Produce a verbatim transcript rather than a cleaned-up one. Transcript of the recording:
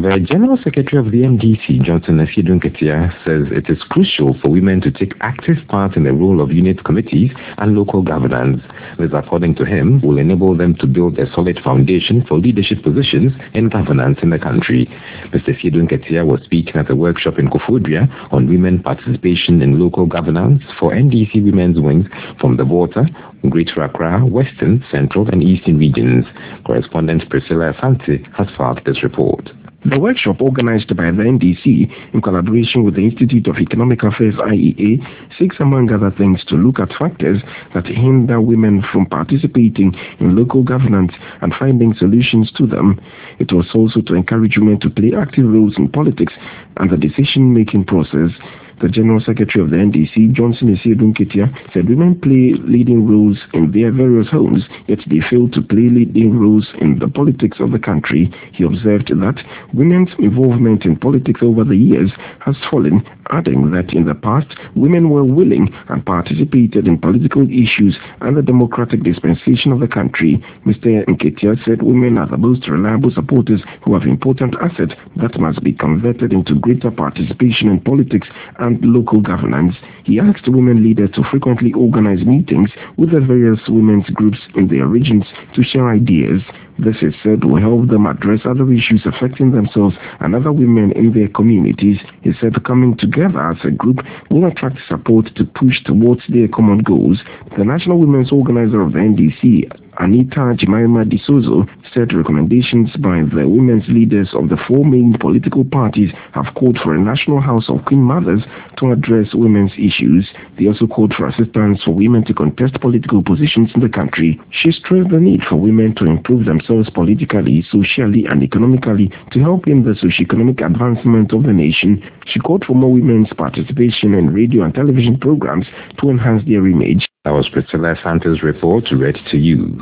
The General Secretary of the N D C, Johnson Asiedu Nketia, says it is crucial for women to take active part in the role of unit committees and local governance. This, according to him, will enable them to build a solid foundation for leadership positions in governance in the country. Mister Asiedu Nketia was speaking at a workshop in Koforidua on women participation in local governance for N D C women's wings from the Volta, Greater Accra, Western, Central and Eastern regions. Correspondent Priscilla Asante has filed this report. The workshop, organized by the N D C in collaboration with the Institute of Economic Affairs I E A, seeks among other things to look at factors that hinder women from participating in local governance and finding solutions to them. It was also to encourage women to play active roles in politics and the decision-making process. The General Secretary of the N D C, Johnson Asiedu Nketia, said women play leading roles in their various homes, yet they fail to play leading roles in the politics of the country. He observed that women's involvement in politics over the years has fallen, adding that in the past, women were willing and participated in political issues and the democratic dispensation of the country. Mister Nketia said women are the most reliable supporters who have important assets that must be converted into greater participation in politics and and local governance. He asked women leaders to frequently organize meetings with the various women's groups in their regions to share ideas. This, is said, will help them address other issues affecting themselves and other women in their communities. He said coming together as a group will attract support to push towards their common goals. The National Women's Organizer of the N D C, Anita Jemima D'Souza, said recommendations by the women's leaders of the four main political parties have called for a national house of Queen Mothers to address women's issues. They also called for assistance for women to contest political positions in the country. She stressed the need for women to improve themselves politically, socially, and economically to help in the socio-economic advancement of the nation. She called for more women's participation in radio and television programs to enhance their image. That was Priscilla Santos' report read to you.